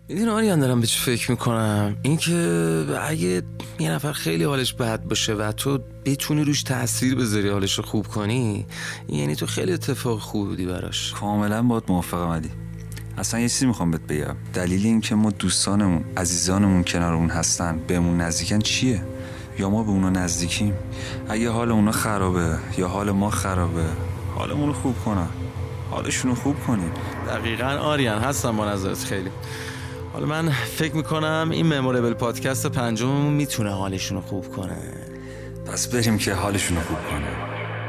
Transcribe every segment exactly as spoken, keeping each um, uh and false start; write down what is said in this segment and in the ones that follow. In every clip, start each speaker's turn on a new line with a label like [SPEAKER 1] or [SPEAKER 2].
[SPEAKER 1] میدونی آریان دارم به چی فکر میکنم؟ این که اگه یه نفر خیلی حالش بد باشه و تو بتونی روش تأثیر بذاری حالش رو خوب کنی، یعنی تو خیلی اتفاق خوب بودی براش.
[SPEAKER 2] کاملا باهات موافقم علی. اصلا یه چیزی میخوام بهت بگم. دلیل این که ما دوستانمون عزیزانمون کنارمون هستن بهمون نزدیکن چیه؟ یا ما به اونا نزدیکیم؟ اگه حال اونا خرابه یا حال ما خرابه، حالمون رو خوب کنن، حالشون رو خوب کنیم.
[SPEAKER 1] دقیقاً آریان، هستم با نظرت خیلی. حالا من فکر میکنم این مموریبل پادکست پنجممون میتونه حالشون رو خوب کنه.
[SPEAKER 2] پس بریم که حالشون رو خوب کنه.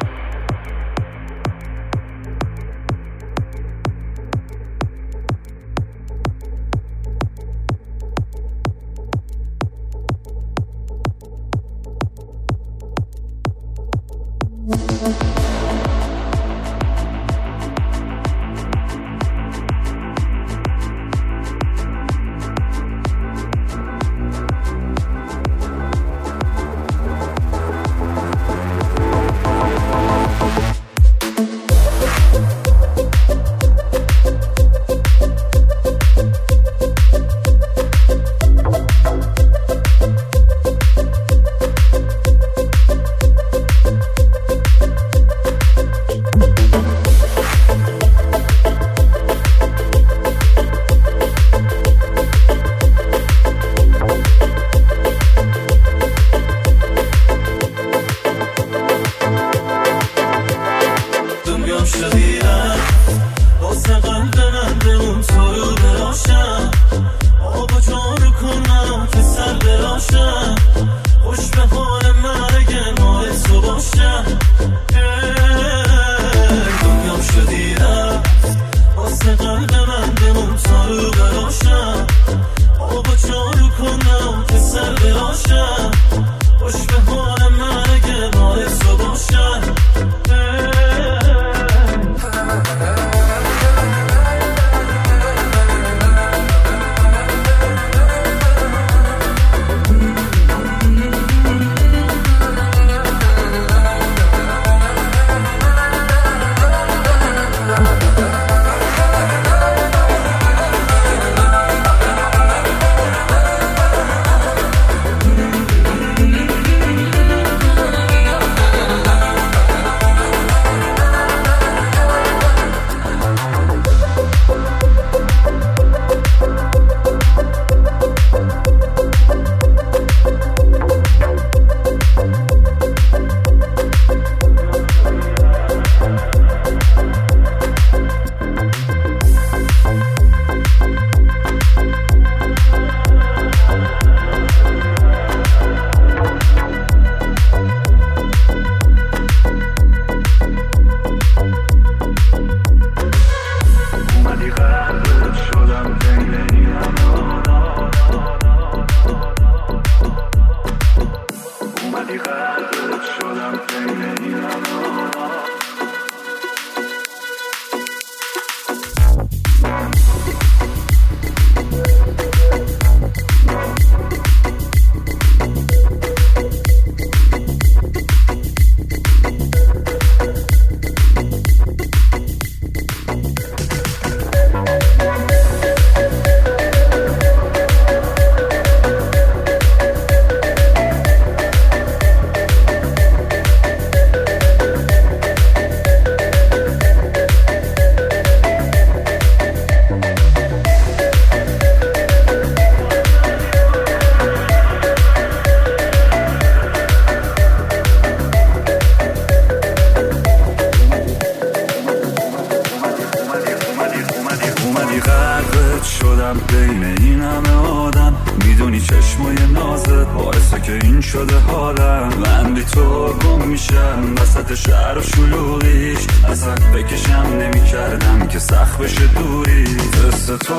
[SPEAKER 3] بین این همه آدم، میدونی چشمای نازت باعثه که این شده حالم. من بی تو گم میشم وسط شهر و شلوغیش، اصلا بکشم نمی کردم که سخت بشه دوری. دست تو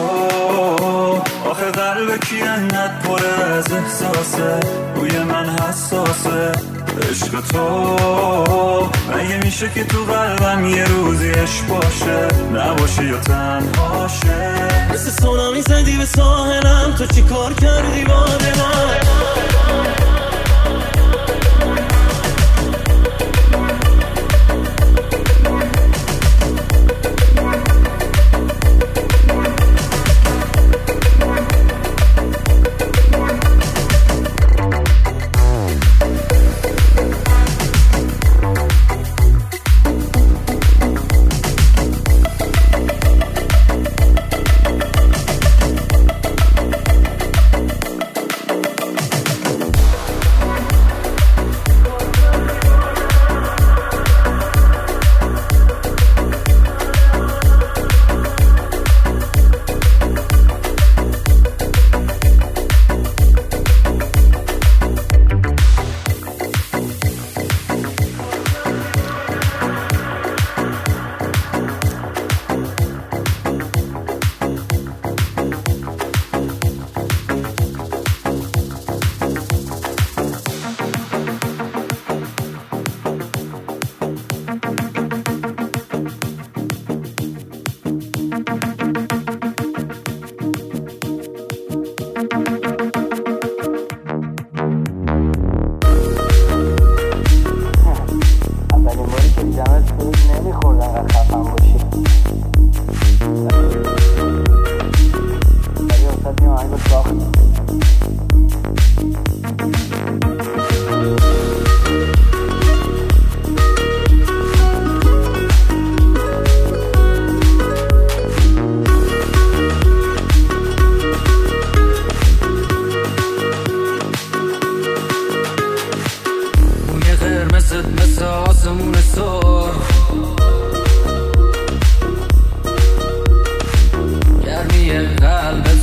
[SPEAKER 3] آخه قلب کی انقدر پره از احساسه، روی من حساسه. عشق تو مگه میشه که تو قلبم یه روزی عشق باشه، نباشه یا تنهاشه.
[SPEAKER 4] مثل سونامی زدی به ساحلم، تو چی کار کردی با دلم؟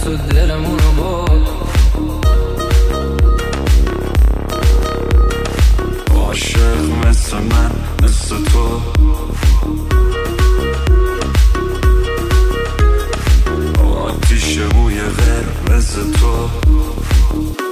[SPEAKER 5] تو دلمونو برد.
[SPEAKER 3] عاشق مثل من مثل تو، آتیش موی قرمز تو.